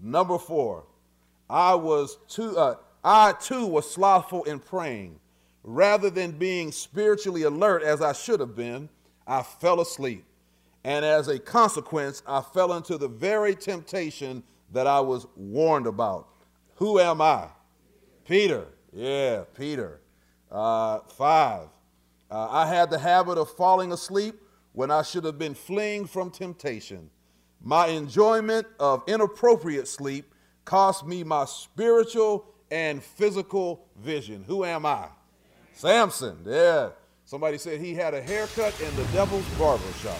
Number 4, I too was slothful in praying. Rather than being spiritually alert as I should have been, I fell asleep. And as a consequence, I fell into the very temptation that I was warned about. Who am I? Peter. Yeah, Peter. 5. I had the habit of falling asleep when I should have been fleeing from temptation. My enjoyment of inappropriate sleep cost me my spiritual and physical vision. Who am I? Samson. Yeah. Somebody said he had a haircut in the devil's barber shop.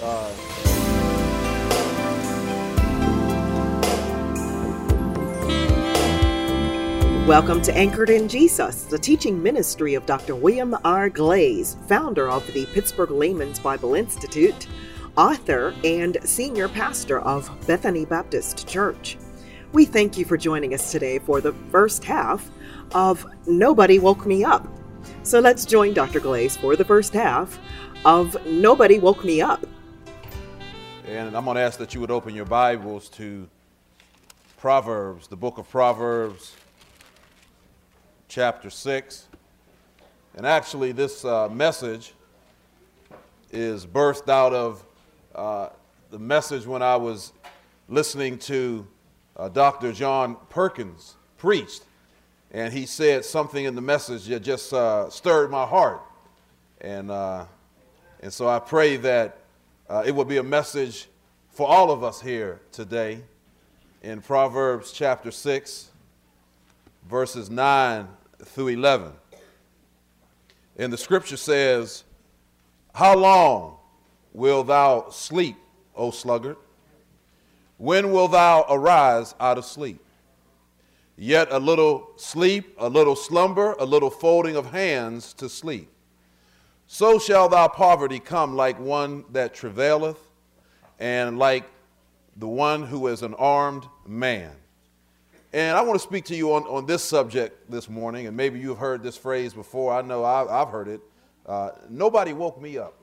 Welcome to Anchored in Jesus, the teaching ministry of Dr. William R. Glaze, founder of the Pittsburgh Layman's Bible Institute, author and senior pastor of Bethany Baptist Church. We thank you for joining us today for the first half of Nobody Woke Me Up. So let's join Dr. Glaze for the first half of Nobody Woke Me Up. And I'm going to ask that you would open your Bibles to Proverbs, the book of Proverbs, chapter 6. And actually this message is birthed out of the message when I was listening to Dr. John Perkins preached. And he said something in the message that just stirred my heart. And so I pray that it will be a message for all of us here today in Proverbs chapter 6, verses 9 through 11. And the scripture says, "How long wilt thou sleep, O sluggard? When wilt thou arise out of sleep? Yet a little sleep, a little slumber, a little folding of hands to sleep. So shall thy poverty come like one that travaileth, and like the one who is an armed man." And I want to speak to you on this subject this morning, and maybe you've heard this phrase before. I know I've heard it. Nobody woke me up.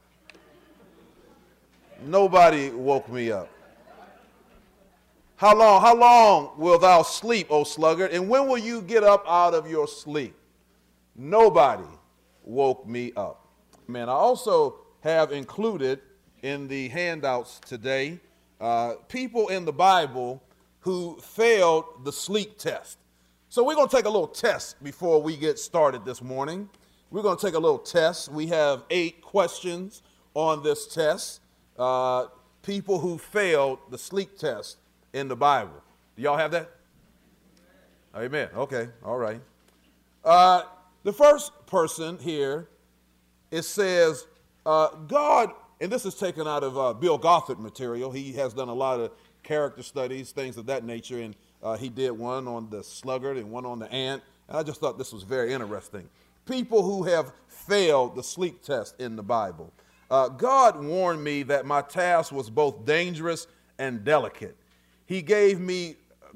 Nobody woke me up. How long will thou sleep, O sluggard? And when will you get up out of your sleep? Nobody woke me up. Man, I also have included in the handouts today people in the Bible who failed the sleep test. So we're going to take a little test before we get started this morning. We're going to take a little test. We have 8 questions on this test. People who failed the sleep test in the Bible. Do y'all have that? Amen. Okay. All right. The first person here, it says, God, and this is taken out of Bill Gothard material. He has done a lot of character studies, things of that nature, and he did one on the sluggard and one on the ant. And I just thought this was very interesting. People who have failed the sleep test in the Bible. God warned me that my task was both dangerous and delicate. He gave me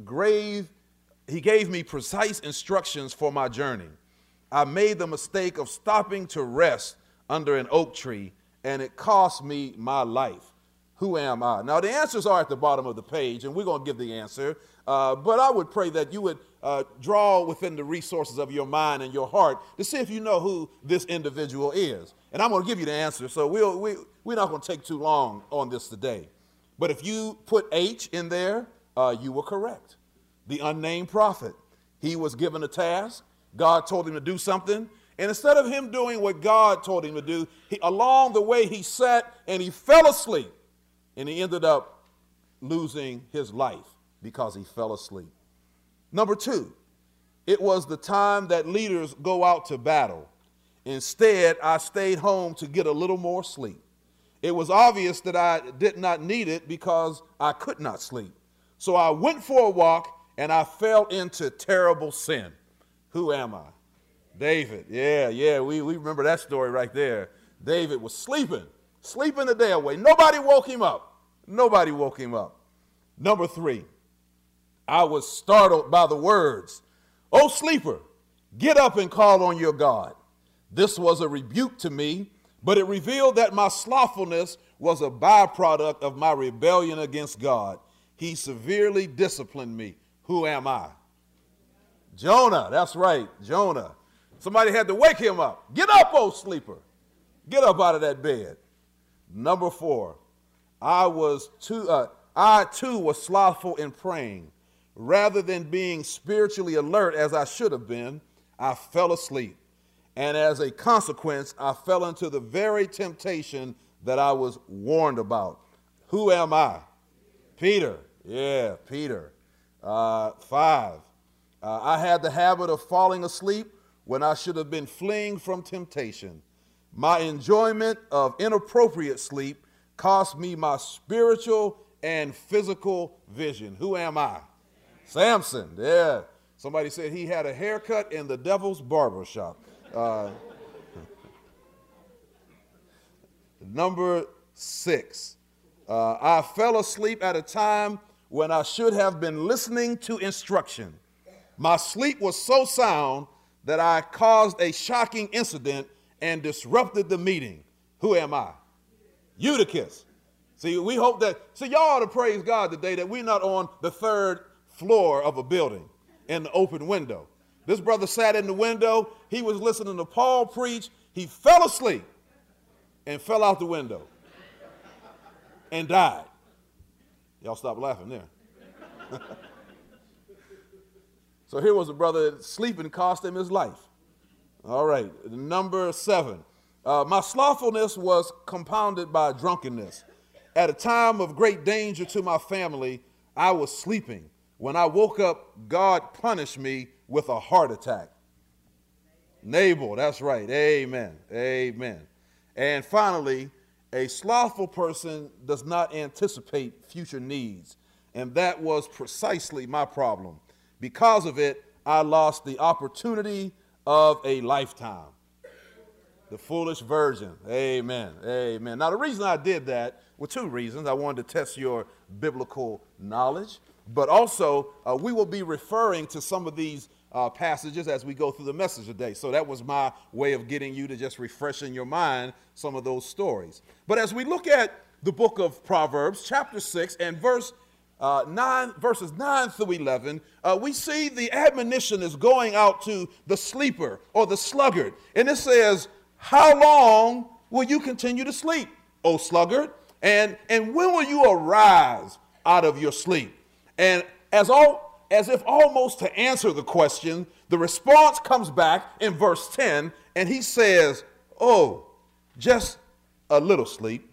precise instructions for my journey. I made the mistake of stopping to rest under an oak tree, and it cost me my life. Who am I? Now, the answers are at the bottom of the page, and we're going to give the answer. But I would pray that you would draw within the resources of your mind and your heart to see if you know who this individual is. And I'm going to give you the answer, so we're not going to take too long on this today. But if you put H in there, you were correct. The unnamed prophet. He was given a task. God told him to do something. And instead of him doing what God told him to do, along the way he sat and he fell asleep. And he ended up losing his life because he fell asleep. Number 2, it was the time that leaders go out to battle. Instead, I stayed home to get a little more sleep. It was obvious that I did not need it because I could not sleep. So I went for a walk and I fell into terrible sin. Who am I? David. Yeah, we remember that story right there. David was sleeping the day away. Nobody woke him up. Nobody woke him up. Number 3, I was startled by the words, "O sleeper, get up and call on your God." This was a rebuke to me, but it revealed that my slothfulness was a byproduct of my rebellion against God. He severely disciplined me. Who am I? Jonah, that's right, Jonah. Somebody had to wake him up. Get up, oh sleeper. Get up out of that bed. Number 4, I too was slothful in praying. Rather than being spiritually alert as I should have been, I fell asleep. And as a consequence, I fell into the very temptation that I was warned about. Who am I? Peter. Yeah, Peter. 5, I had the habit of falling asleep when I should have been fleeing from temptation. My enjoyment of inappropriate sleep cost me my spiritual and physical vision. Who am I? Samson. Yeah. Somebody said he had a haircut in the devil's barber shop. Number 6, I fell asleep at a time when I should have been listening to instruction. My sleep was so sound that I caused a shocking incident and disrupted the meeting. Who am I? Eutychus. See, we hope that, y'all ought to praise God today that we're not on the 3rd floor of a building in the open window. This brother sat in the window. He was listening to Paul preach. He fell asleep and fell out the window and died. Y'all stop laughing there. So here was a brother sleeping cost him his life. All right, number 7. My slothfulness was compounded by drunkenness. At a time of great danger to my family, I was sleeping. When I woke up, God punished me with a heart attack. Nabal, that's right. Amen. Amen. And finally, a slothful person does not anticipate future needs. And that was precisely my problem. Because of it, I lost the opportunity of a lifetime. The foolish virgin. Amen. Amen. Now, the reason I did that were 2 reasons. I wanted to test your biblical knowledge, but also we will be referring to some of these passages as we go through the message today. So that was my way of getting you to just refresh in your mind some of those stories. But as we look at the book of Proverbs, chapter 6 and verses 9 through 11, we see the admonition is going out to the sleeper or the sluggard. And it says, how long will you continue to sleep, O sluggard? And when will you arise out of your sleep? And as if almost to answer the question, the response comes back in verse 10, and he says, oh, just a little sleep,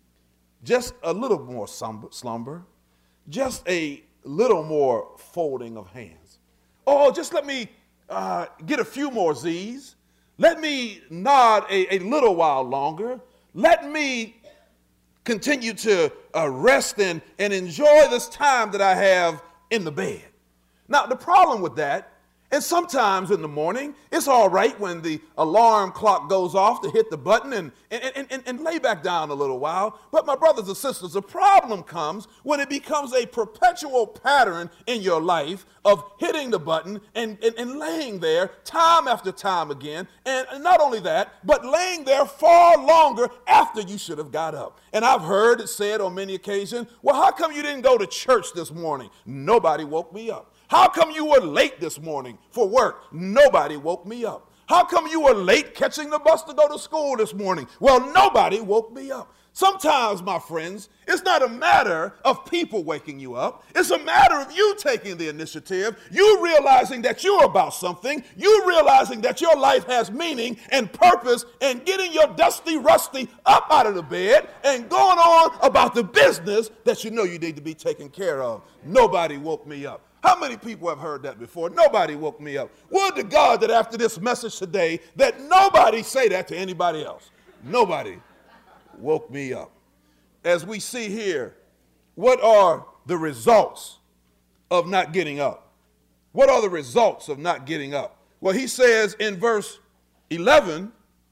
just a little more slumber, just a little more folding of hands. Oh, just let me get a few more Z's. Let me nod a little while longer. Let me continue to rest and enjoy this time that I have in the bed. Now, the problem with that is sometimes in the morning, it's all right when the alarm clock goes off to hit the button and lay back down a little while. But my brothers and sisters, the problem comes when it becomes a perpetual pattern in your life of hitting the button and laying there time after time again. And not only that, but laying there far longer after you should have got up. And I've heard it said on many occasions, well, how come you didn't go to church this morning? Nobody woke me up. How come you were late this morning for work? Nobody woke me up. How come you were late catching the bus to go to school this morning? Well, nobody woke me up. Sometimes, my friends, it's not a matter of people waking you up. It's a matter of you taking the initiative, you realizing that you're about something, you realizing that your life has meaning and purpose, and getting your dusty, rusty up out of the bed and going on about the business that you know you need to be taken care of. Nobody woke me up. How many people have heard that before? Nobody woke me up. Would to God that after this message today, that nobody say that to anybody else. Nobody woke me up. As we see here, what are the results of not getting up? What are the results of not getting up? Well, he says in verse 11,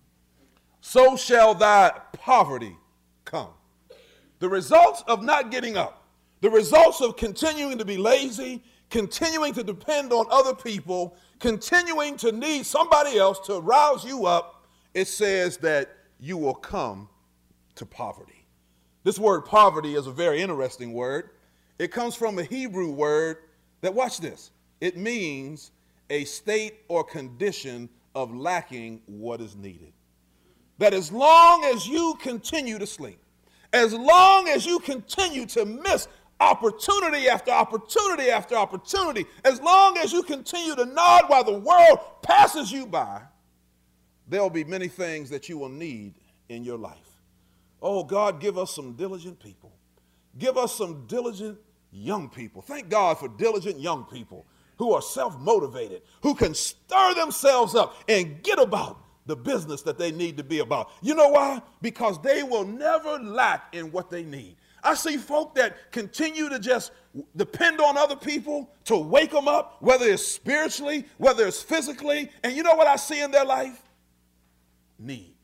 so shall thy poverty come. The results of not getting up, the results of continuing to be lazy, continuing to depend on other people, continuing to need somebody else to rouse you up, it says that you will come to poverty. This word poverty is a very interesting word. It comes from a Hebrew word that, watch this, it means a state or condition of lacking what is needed. That as long as you continue to sleep, as long as you continue to miss opportunity after opportunity after opportunity, as long as you continue to nod while the world passes you by, there'll be many things that you will need in your life. Oh, God, give us some diligent people. Give us some diligent young people. Thank God for diligent young people who are self-motivated, who can stir themselves up and get about the business that they need to be about. You know why? Because they will never lack in what they need. I see folk that continue to just depend on other people to wake them up, whether it's spiritually, whether it's physically. And you know what I see in their life? Need.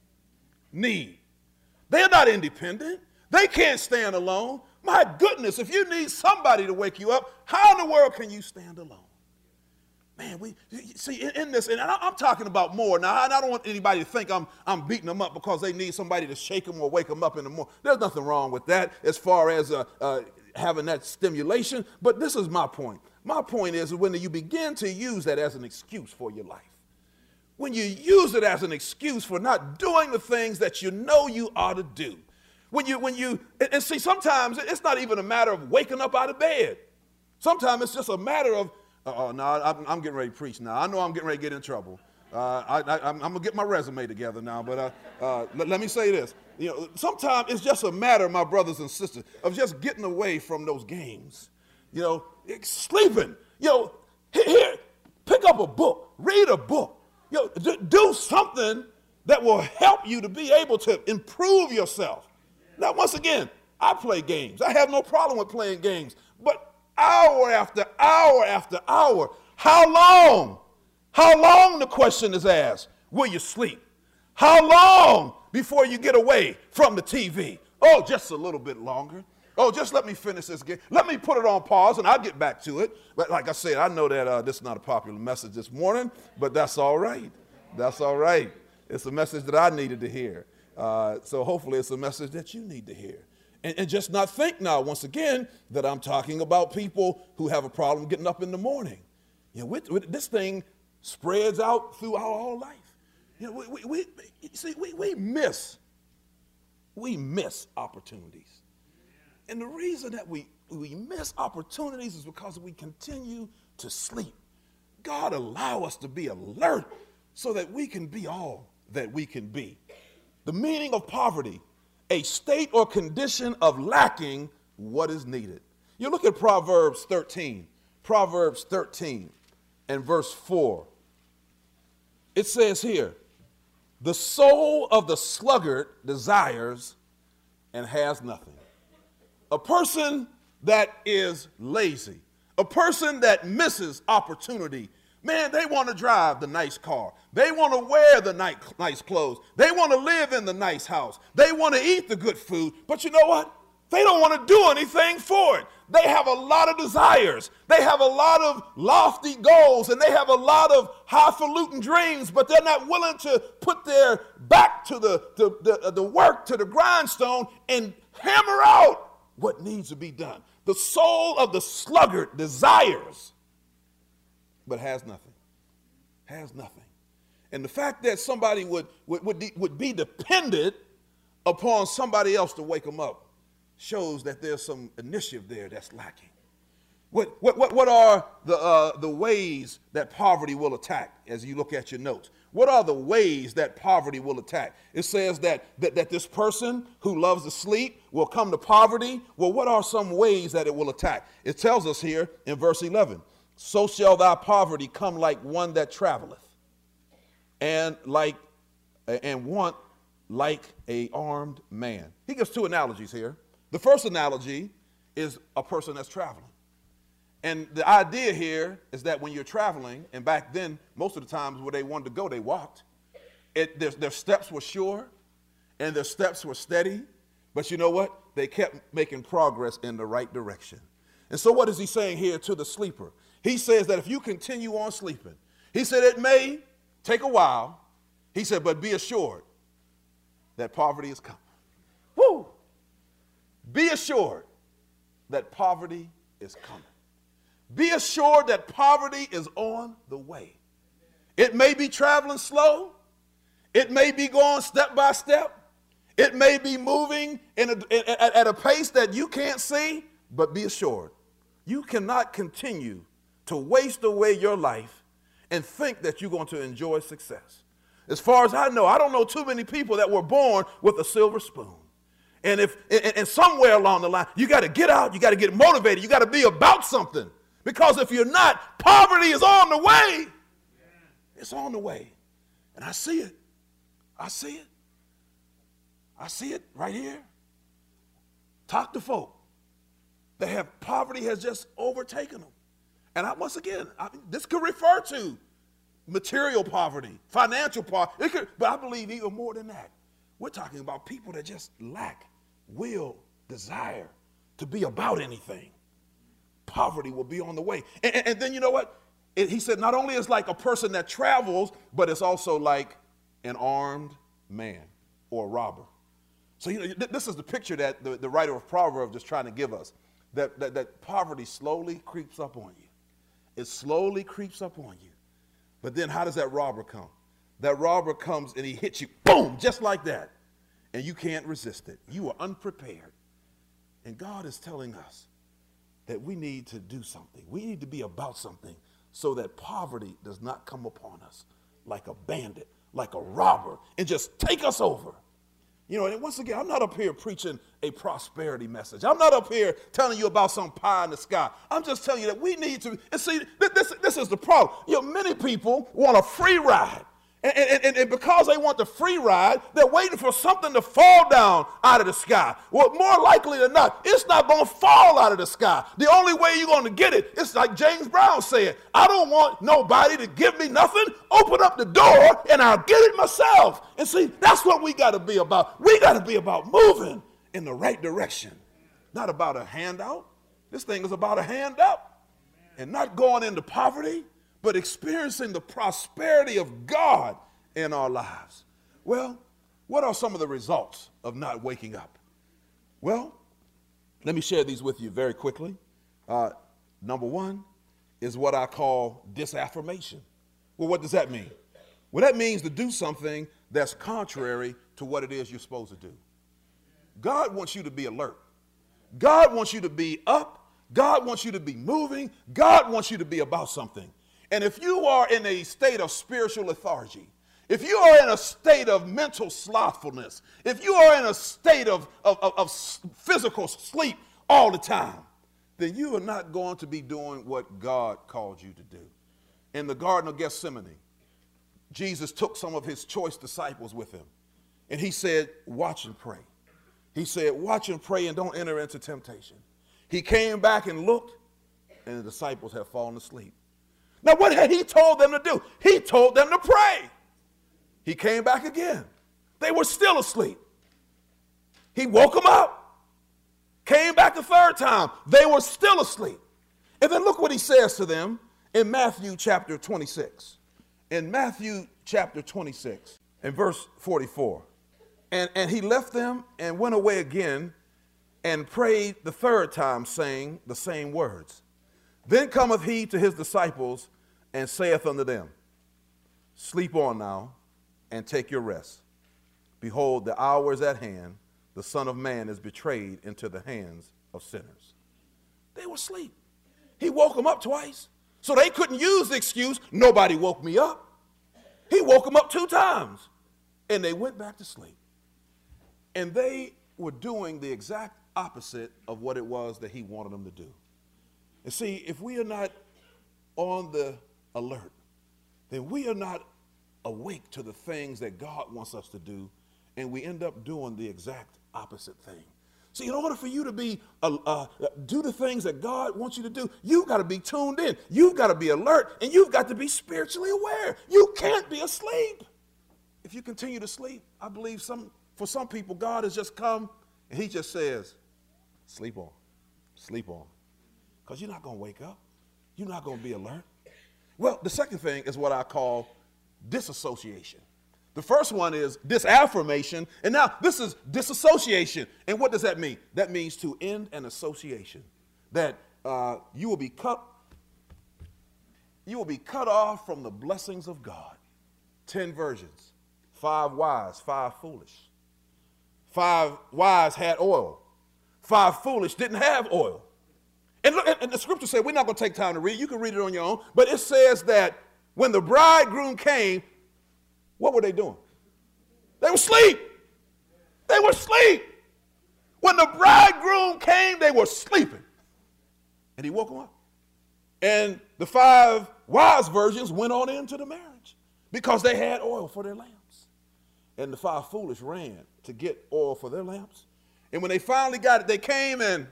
They're not independent. They can't stand alone. My goodness, if you need somebody to wake you up, how in the world can you stand alone? Man, we see in this, and I'm talking about more now. And I don't want anybody to think I'm beating them up because they need somebody to shake them or wake them up in the morning. There's nothing wrong with that as far as having that stimulation. But this is my point. My point is when you begin to use that as an excuse for your life, when you use it as an excuse for not doing the things that you know you ought to do, and see, sometimes it's not even a matter of waking up out of bed. Sometimes it's just a matter of, I'm getting ready to preach now. I know I'm getting ready to get in trouble. I'm going to get my resume together now, but let me say this. You know, sometimes it's just a matter, my brothers and sisters, of just getting away from those games. You know, sleeping. You know, here, pick up a book, read a book. You know, do something that will help you to be able to improve yourself. Now, once again, I play games. I have no problem with playing games. But hour after hour after hour, how long? How long, the question is asked, will you sleep? How long before you get away from the TV? Oh, just a little bit longer. Oh, just let me finish this game. Let me put it on pause and I'll get back to it. But like I said, I know that this is not a popular message this morning, but that's all right. That's all right. It's a message that I needed to hear. So hopefully it's a message that you need to hear. And just not think now, once again, that I'm talking about people who have a problem getting up in the morning. You know, this thing spreads out through our whole life. You know, we miss opportunities. And the reason that we miss opportunities is because we continue to sleep. God allow us to be alert so that we can be all that we can be. The meaning of poverty, a state or condition of lacking what is needed. You look at Proverbs 13 and verse 4. It says here, the soul of the sluggard desires and has nothing. A person that is lazy, a person that misses opportunity, man, they want to drive the nice car. They want to wear the nice clothes. They want to live in the nice house. They want to eat the good food. But you know what? They don't want to do anything for it. They have a lot of desires. They have a lot of lofty goals, and they have a lot of highfalutin dreams, but they're not willing to put their back to the work, to the grindstone, and hammer out what needs to be done. The soul of the sluggard desires, but has nothing. Has nothing. And the fact that somebody would be dependent upon somebody else to wake them up shows that there's some initiative there that's lacking. What are the ways that poverty will attack as you look at your notes? What are the ways that poverty will attack? It says that this person who loves to sleep will come to poverty. Well, what are some ways that it will attack? It tells us here in verse 11, so shall thy poverty come like one that traveleth, and want like a armed man. He gives two analogies here. The first analogy is a person that's traveling. And the idea here is that when you're traveling, and back then, most of the times where they wanted to go, they walked. Their steps were sure, and their steps were steady. But you know what? They kept making progress in the right direction. And so what is he saying here to the sleeper? He says that if you continue on sleeping, he said it may take a while. He said, but be assured that poverty is coming. Woo! Be assured that poverty is coming. Be assured that poverty is on the way. It may be traveling slow. It may be going step by step. It may be moving at a pace that you can't see, but be assured, you cannot continue to waste away your life and think that you're going to enjoy success. As far as I know, I don't know too many people that were born with a silver spoon. And somewhere along the line, you got to get out, you got to get motivated, you got to be about something. Because if you're not, poverty is on the way. It's on the way. And I see it. I see it. I see it right here. Talk to folk. They have poverty has just overtaken them. And once again, this could refer to material poverty, financial poverty, but I believe even more than that. We're talking about people that just lack will, desire to be about anything. Poverty will be on the way. And then you know what? He said not only is like a person that travels, but it's also like an armed man or a robber. So this is the picture that the writer of Proverbs is trying to give us, that poverty slowly creeps up on you. It slowly creeps up on you. But then how does that robber come? That robber comes and he hits you, boom, just like that. And you can't resist it. You are unprepared. And God is telling us that we need to do something. We need to be about something so that poverty does not come upon us like a bandit, like a robber, and just take us over. You know, and once again, I'm not up here preaching a prosperity message. I'm not up here telling you about some pie in the sky. I'm just telling you that we need to, and see, this is the problem. You know, many people want a free ride. And because they want the free ride, they're waiting for something to fall down out of the sky. Well, more likely than not, it's not going to fall out of the sky. The only way you're going to get it, it's like James Brown said, I don't want nobody to give me nothing. Open up the door and I'll get it myself. And see, that's what we got to be about. We got to be about moving in the right direction, not about a handout. This thing is about a hand up and not going into poverty, but experiencing the prosperity of God in our lives. Well, what are some of the results of not waking up? Well, let me share these with you very quickly. Number one is what I call disaffirmation. Well, what does that mean? Well, that means to do something that's contrary to what it is you're supposed to do. God wants you to be alert. God wants you to be up. God wants you to be moving. God wants you to be about something. And if you are in a state of spiritual lethargy, if you are in a state of mental slothfulness, if you are in a state of physical sleep all the time, then you are not going to be doing what God called you to do. In the Garden of Gethsemane, Jesus took some of his choice disciples with him, and he said, watch and pray. He said, watch and pray and don't enter into temptation. He came back and looked, and the disciples had fallen asleep. Now, what had he told them to do? He told them to pray. He came back again. They were still asleep. He woke them up. Came back the third time. They were still asleep. And then look what he says to them in Matthew chapter 26. In Matthew chapter 26, in verse 44. And he left them and went away again and prayed the third time, saying the same words. Then cometh he to his disciples and saith unto them, sleep on now and take your rest. Behold, the hour is at hand. The Son of Man is betrayed into the hands of sinners. They were asleep. He woke them up twice. So they couldn't use the excuse, nobody woke me up. He woke them up 2 times. And they went back to sleep. And they were doing the exact opposite of what it was that he wanted them to do. And see, if we are not on the alert, then we are not awake to the things that God wants us to do, and we end up doing the exact opposite thing. See, in order for you to be do the things that God wants you to do, you've got to be tuned in. You've got to be alert, and you've got to be spiritually aware. You can't be asleep. If you continue to sleep, I believe for some people, God has just come, and he just says, sleep on, sleep on. Because you're not going to wake up. You're not going to be alert. Well, the second thing is what I call disassociation. The first one is disaffirmation, and now this is disassociation. And what does that mean? That means to end an association, that you will be cut off from the blessings of God. 10 virgins, 5 wise, 5 foolish. 5 wise had oil, 5 foolish didn't have oil. And look, and the scripture said, we're not going to take time to read. You can read it on your own. But it says that when the bridegroom came, what were they doing? They were asleep. They were asleep. When the bridegroom came, they were sleeping. And he woke them up. And the 5 wise virgins went on into the marriage because they had oil for their lamps. And the 5 foolish ran to get oil for their lamps. And when they finally got it, they came and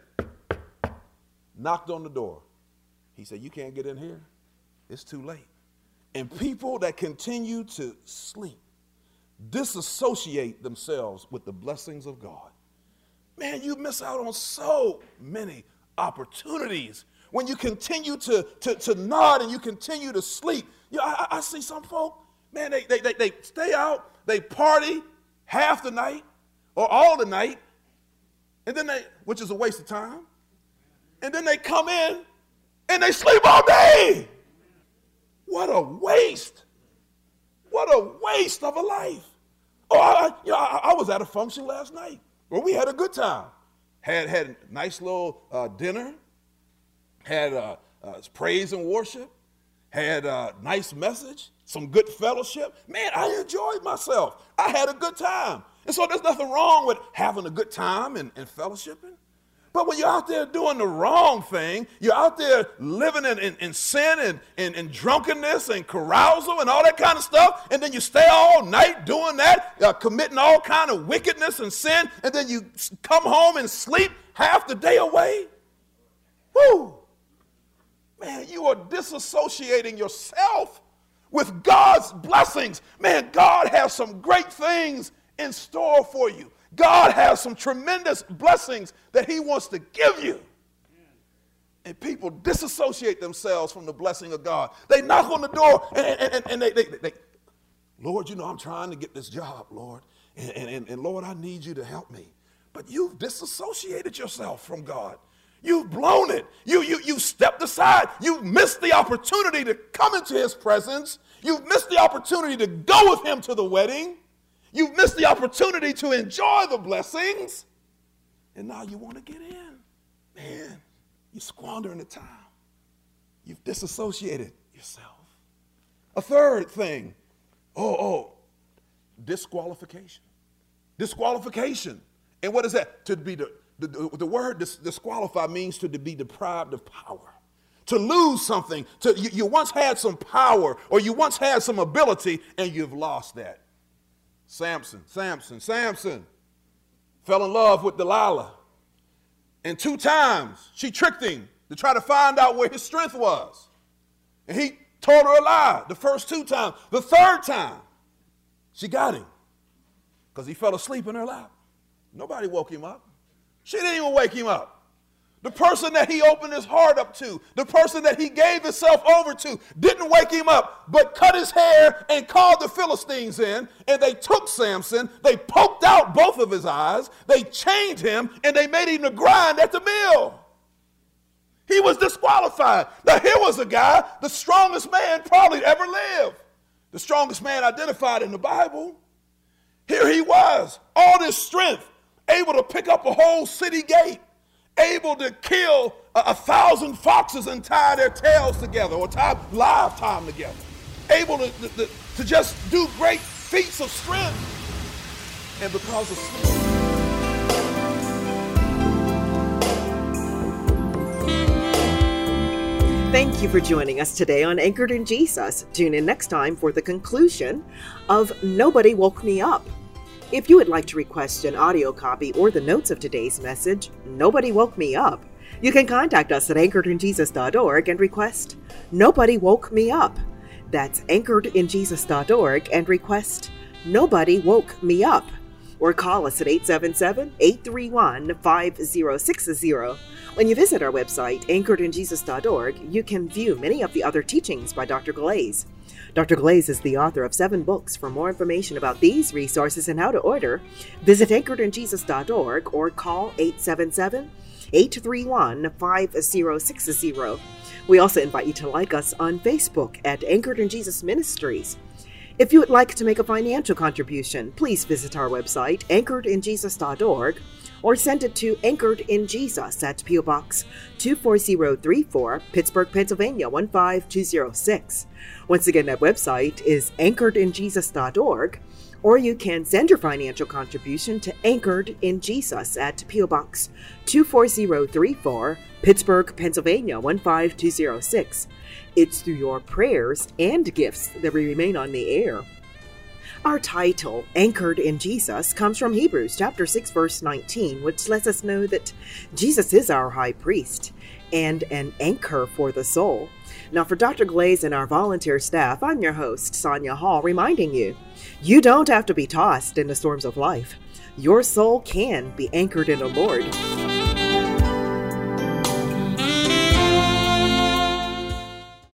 knocked on the door. He said, you can't get in here. It's too late. And people that continue to sleep disassociate themselves with the blessings of God. Man, you miss out on so many opportunities when you continue to nod and you continue to sleep. You know, I see some folk, man, they stay out, they party half the night or all the night, and then which is a waste of time. And then they come in and they sleep all day. What a waste. What a waste of a life. Oh, I was at a function last night where we had a good time. Had a nice little dinner. Had praise and worship. Had a nice message. Some good fellowship. Man, I enjoyed myself. I had a good time. And so there's nothing wrong with having a good time and fellowshipping. But when you're out there doing the wrong thing, you're out there living in sin and drunkenness and carousal and all that kind of stuff, and then you stay all night doing that, committing all kind of wickedness and sin, and then you come home and sleep half the day away. Woo! Man, you are disassociating yourself with God's blessings. Man, God has some great things in store for you. God has some tremendous blessings that he wants to give you. And people disassociate themselves from the blessing of God. They knock on the door and they Lord, you know, I'm trying to get this job, Lord. And Lord, I need you to help me. But you've disassociated yourself from God. You've blown it. You've stepped aside. You've missed the opportunity to come into his presence. You've missed the opportunity to go with him to the wedding. You've missed the opportunity to enjoy the blessings, and now you want to get in. Man, you're squandering the time. You've disassociated yourself. A third thing, disqualification. Disqualification. And what is that? To be the word disqualify means to be deprived of power. To lose something. You once had some power, or you once had some ability, and you've lost that. Samson fell in love with Delilah. And 2 times she tricked him to try to find out where his strength was. And he told her a lie the first 2 times. The 3rd time, she got him because he fell asleep in her lap. Nobody woke him up. She didn't even wake him up. The person that he opened his heart up to, the person that he gave himself over to, didn't wake him up, but cut his hair and called the Philistines in, and they took Samson, they poked out both of his eyes, they chained him, and they made him to grind at the mill. He was disqualified. Now here was a guy, the strongest man probably ever lived, the strongest man identified in the Bible. Here he was, all this strength, able to pick up a whole city gate, able to kill 1,000 foxes and tie their tails together, or tie them together, able to just do great feats of strength. And because of sleep. Thank you for joining us today on Anchored in Jesus. Tune in next time for the conclusion of Nobody Woke Me Up. If you would like to request an audio copy or the notes of today's message, Nobody Woke Me Up, you can contact us at anchoredinjesus.org and request Nobody Woke Me Up. That's anchoredinjesus.org and request Nobody Woke Me Up. Or call us at 877-831-5060. When you visit our website, anchoredinjesus.org, you can view many of the other teachings by Dr. Glaze. Dr. Glaze is the author of 7 books. For more information about these resources and how to order, visit anchoredinjesus.org or call 877-831-5060. We also invite you to like us on Facebook at Anchored in Jesus Ministries. If you would like to make a financial contribution, please visit our website, anchoredinjesus.org, or send it to Anchored in Jesus at P.O. Box 24034, Pittsburgh, Pennsylvania 15206. Once again, that website is anchoredinjesus.org, or you can send your financial contribution to Anchored in Jesus at P.O. Box 24034, Pittsburgh, Pennsylvania 15206. It's through your prayers and gifts that we remain on the air. Our title, Anchored in Jesus, comes from Hebrews chapter 6, verse 19, which lets us know that Jesus is our high priest and an anchor for the soul. Now, for Dr. Glaze and our volunteer staff, I'm your host, Sonia Hall, reminding you, you don't have to be tossed in the storms of life. Your soul can be anchored in the Lord.